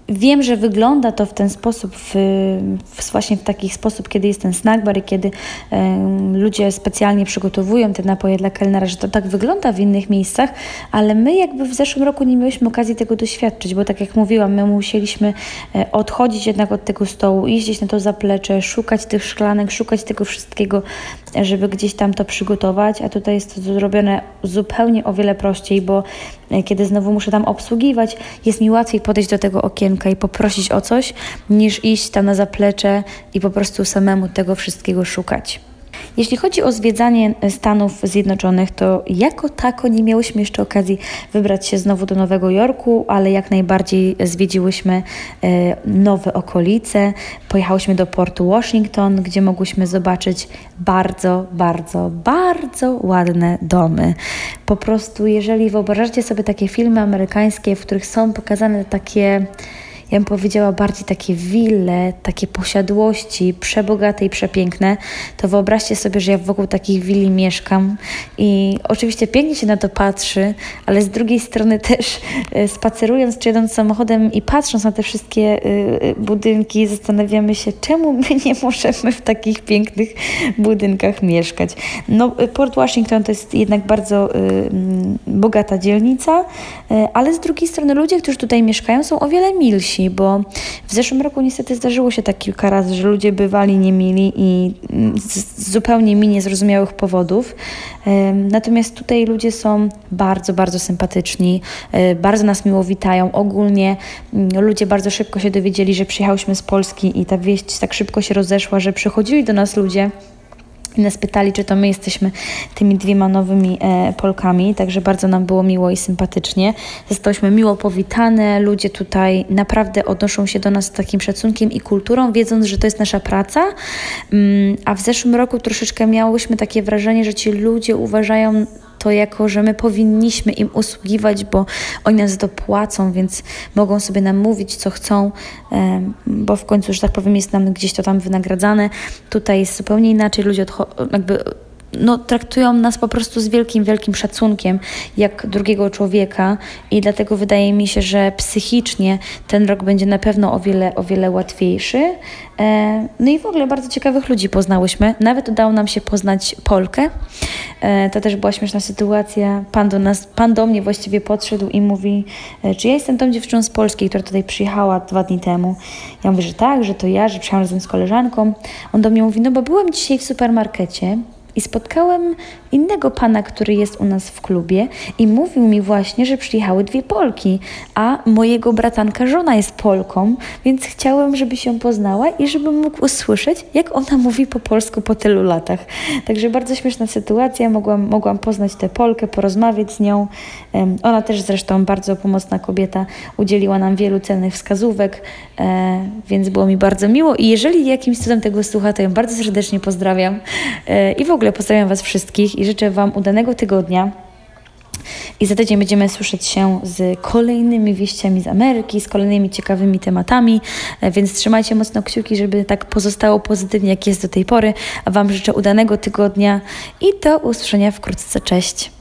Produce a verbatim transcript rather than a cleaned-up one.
Wiem, że wygląda to w ten sposób, w, w, właśnie w taki sposób, kiedy jest ten snack bar i kiedy e, ludzie specjalnie przygotowują te napoje dla kelnera, że to tak wygląda w innych miejscach, ale my jakby w zeszłym roku nie mieliśmy okazji tego doświadczyć, bo tak jak mówiłam, my musieliśmy e, odchodzić jednak od tego stołu, iść gdzieś na to zaplecze, szukać tych szklanek, szukać tego wszystkiego, żeby gdzieś tam to przygotować, a tutaj jest to zrobione zupełnie o wiele prościej, bo e, kiedy znowu muszę tam obsługiwać, jest mi łatwiej podejść do tego okienka i poprosić o coś, niż iść tam na zaplecze i po prostu samemu tego wszystkiego szukać. Jeśli chodzi o zwiedzanie Stanów Zjednoczonych, to jako tako nie miałyśmy jeszcze okazji wybrać się znowu do Nowego Jorku, ale jak najbardziej zwiedziłyśmy e, nowe okolice. Pojechałyśmy do portu Washington, gdzie mogłyśmy zobaczyć bardzo, bardzo, bardzo ładne domy. Po prostu, jeżeli wyobrażacie sobie takie filmy amerykańskie, w których są pokazane takie, ja bym powiedziała, bardziej takie wille, takie posiadłości, przebogate i przepiękne, to wyobraźcie sobie, że ja wokół takich willi mieszkam i oczywiście pięknie się na to patrzy, ale z drugiej strony też spacerując czy jadąc samochodem i patrząc na te wszystkie budynki, zastanawiamy się, czemu my nie możemy w takich pięknych budynkach mieszkać. No, Port Washington to jest jednak bardzo y, bogata dzielnica, y, ale z drugiej strony ludzie, którzy tutaj mieszkają, są o wiele milsi, bo w zeszłym roku niestety zdarzyło się tak kilka razy, że ludzie bywali niemili i z zupełnie mi niezrozumiałych powodów. Natomiast tutaj ludzie są bardzo, bardzo sympatyczni, bardzo nas miło witają. Ogólnie ludzie bardzo szybko się dowiedzieli, że przyjechałyśmy z Polski i ta wieść tak szybko się rozeszła, że przychodzili do nas ludzie i nas pytali, czy to my jesteśmy tymi dwiema nowymi e, Polkami, także bardzo nam było miło i sympatycznie. Zostałyśmy miło powitane, ludzie tutaj naprawdę odnoszą się do nas z takim szacunkiem i kulturą, wiedząc, że to jest nasza praca, mm, a w zeszłym roku troszeczkę miałyśmy takie wrażenie, że ci ludzie uważają to jako, że my powinniśmy im usługiwać, bo oni nas za to płacą, więc mogą sobie nam mówić, co chcą, bo w końcu, że tak powiem, jest nam gdzieś to tam wynagradzane. Tutaj jest zupełnie inaczej, ludzie odcho- jakby no, traktują nas po prostu z wielkim, wielkim szacunkiem, jak drugiego człowieka i dlatego wydaje mi się, że psychicznie ten rok będzie na pewno o wiele, o wiele łatwiejszy. E, no i w ogóle bardzo ciekawych ludzi poznałyśmy. Nawet udało nam się poznać Polkę. E, to też była śmieszna sytuacja. Pan do nas, pan do mnie właściwie podszedł i mówi, e, czy ja jestem tą dziewczyną z Polski, która tutaj przyjechała dwa dni temu. Ja mówię, że tak, że to ja, że przyjechałam razem z koleżanką. On do mnie mówi, no bo byłem dzisiaj w supermarkecie i spotkałem innego pana, który jest u nas w klubie i mówił mi właśnie, że przyjechały dwie Polki, a mojego bratanka żona jest Polką, więc chciałem, żeby się poznała i żeby mógł usłyszeć, jak ona mówi po polsku po tylu latach. Także bardzo śmieszna sytuacja, mogłam, mogłam poznać tę Polkę, porozmawiać z nią. Um, ona też zresztą bardzo pomocna kobieta, udzieliła nam wielu cennych wskazówek, e, więc było mi bardzo miło i jeżeli jakimś cudem tego słucha, to ją bardzo serdecznie pozdrawiam e, i w ogóle pozdrawiam Was wszystkich i życzę Wam udanego tygodnia. I za tydzień będziemy słyszeć się z kolejnymi wieściami z Ameryki, z kolejnymi ciekawymi tematami, więc trzymajcie mocno kciuki, żeby tak pozostało pozytywnie, jak jest do tej pory. A Wam życzę udanego tygodnia i do usłyszenia wkrótce. Cześć!